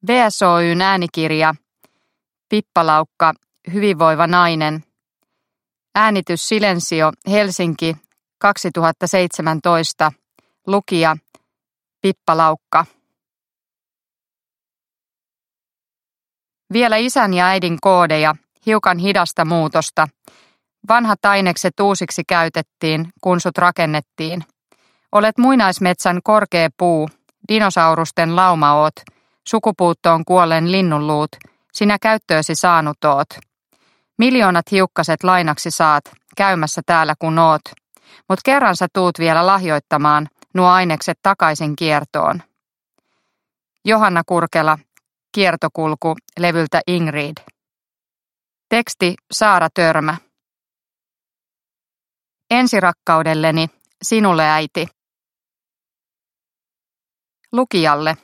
VSOY:n äänikirja Pippalaukka, hyvinvoiva nainen. Äänitys Silensio, Helsinki, 2017. Lukija Pippalaukka. Vielä isän ja äidin koodeja, hiukan hidasta muutosta. Vanhat ainekset uusiksi käytettiin, kun sut rakennettiin. Olet muinaismetsän korkea puu, dinosaurusten lauma oot, sukupuuttoon kuolleen linnunluut, sinä käyttöösi saanut oot. Miljoonat hiukkaset lainaksi saat, käymässä täällä kun oot, mut kerran sä tuut vielä lahjoittamaan nuo ainekset takaisin kiertoon. Johanna Kurkela, Kiertokulku, levyltä Ingrid. Teksti Saara Törmä. Ensirakkaudelleni, sinulle äiti. Lukijalle.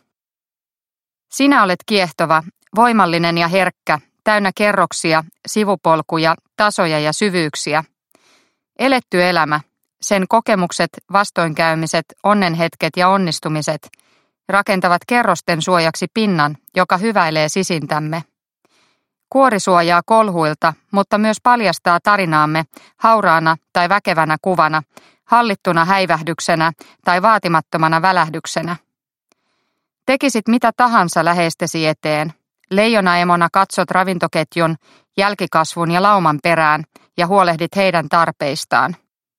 Sinä olet kiehtova, voimallinen ja herkkä, täynnä kerroksia, sivupolkuja, tasoja ja syvyyksiä. Eletty elämä, sen kokemukset, vastoinkäymiset, onnenhetket ja onnistumiset rakentavat kerrosten suojaksi pinnan, joka hyväilee sisintämme. Kuori suojaa kolhuilta, mutta myös paljastaa tarinaamme hauraana tai väkevänä kuvana, hallittuna häivähdyksenä tai vaatimattomana välähdyksenä. Tekisit mitä tahansa läheistesi eteen. Leijonaemona katsot ravintoketjun, jälkikasvun ja lauman perään ja huolehdit heidän tarpeistaan.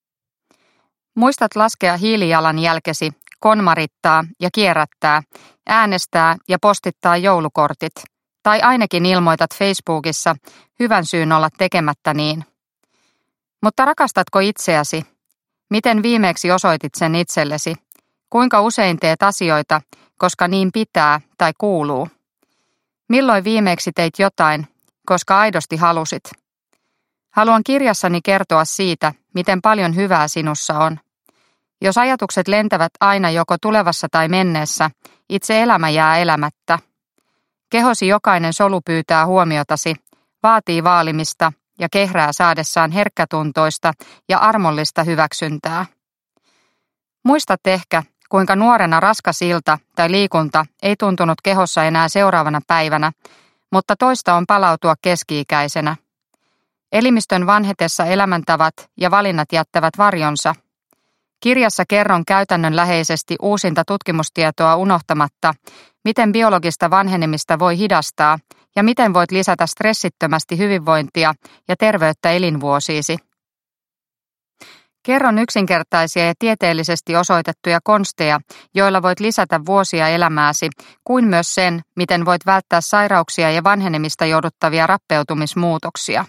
Muistat laskea hiilijalanjälkesi, konmarittaa ja kierrättää, äänestää ja postittaa joulukortit. Tai ainakin ilmoitat Facebookissa hyvän syyn olla tekemättä niin. Mutta rakastatko itseäsi? Miten viimeksi osoitit sen itsellesi? Kuinka usein teet asioita, koska niin pitää tai kuuluu? Milloin viimeksi teit jotain, koska aidosti halusit? Haluan kirjassani kertoa siitä, miten paljon hyvää sinussa on. Jos ajatukset lentävät aina joko tulevassa tai menneessä, itse elämä jää elämättä. Kehosi jokainen solu pyytää huomiotasi, vaatii vaalimista ja kehrää saadessaan herkkätuntoista ja armollista hyväksyntää. Muistat ehkä, kuinka nuorena raskas ilta tai liikunta ei tuntunut kehossa enää seuraavana päivänä, mutta toista on palautua keski-ikäisenä. Elimistön vanhetessa elämäntavat ja valinnat jättävät varjonsa. Kirjassa kerron käytännönläheisesti uusinta tutkimustietoa unohtamatta, miten biologista vanhenemista voi hidastaa ja miten voit lisätä stressittömästi hyvinvointia ja terveyttä elinvuosiisi. Kerron yksinkertaisia ja tieteellisesti osoitettuja konsteja, joilla voit lisätä vuosia elämääsi, kuin myös sen, miten voit välttää sairauksia ja vanhenemista jouduttavia rappeutumismuutoksia.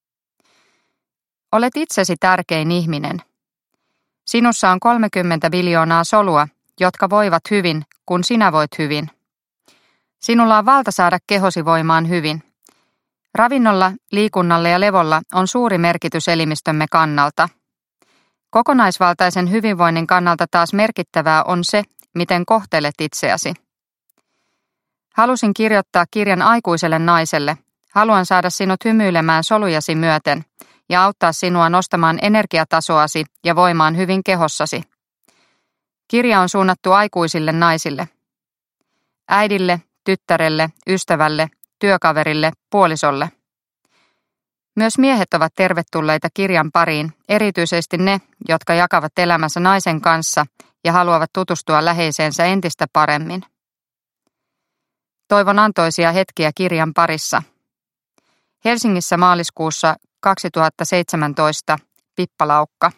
Olet itsesi tärkein ihminen. Sinussa on 30 biljoonaa solua, jotka voivat hyvin, kun sinä voit hyvin. Sinulla on valta saada kehosi voimaan hyvin. Ravinnolla, liikunnalla ja levolla on suuri merkitys elimistömme kannalta. Kokonaisvaltaisen hyvinvoinnin kannalta taas merkittävää on se, miten kohtelet itseäsi. Halusin kirjoittaa kirjan aikuiselle naiselle. Haluan saada sinut hymyilemään solujasi myöten ja auttaa sinua nostamaan energiatasoasi ja voimaan hyvin kehossasi. Kirja on suunnattu aikuisille naisille. Äidille, tyttärelle, ystävälle, työkaverille, puolisolle. Myös miehet ovat tervetulleita kirjan pariin, erityisesti ne, jotka jakavat elämänsä naisen kanssa ja haluavat tutustua läheiseensä entistä paremmin. Toivon antoisia hetkiä kirjan parissa. Helsingissä maaliskuussa 2017. Pippalaukka.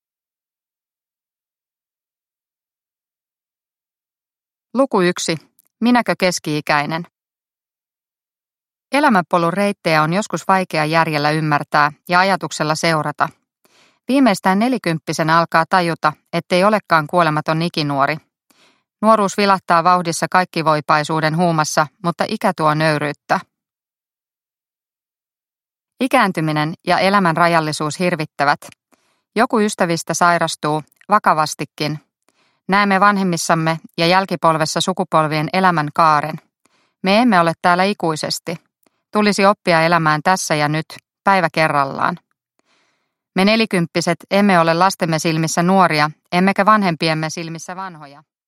Luku 1. Minäkö keski-ikäinen? Elämänpolun reittejä on joskus vaikea järjellä ymmärtää ja ajatuksella seurata. Viimeistään 40-vuotiaana alkaa tajuta, ettei olekaan kuolematon ikinuori. Nuoruus vilahtaa vauhdissa kaikkivoipaisuuden huumassa, mutta ikä tuo nöyryyttä. Ikääntyminen ja elämän rajallisuus hirvittävät. Joku ystävistä sairastuu, vakavastikin. Näemme vanhemmissamme ja jälkipolvessa sukupolvien elämän kaaren. Me emme ole täällä ikuisesti. Tulisi oppia elämään tässä ja nyt, päivä kerrallaan. Me nelikymppiset emme ole lastemme silmissä nuoria, emmekä vanhempiemme silmissä vanhoja.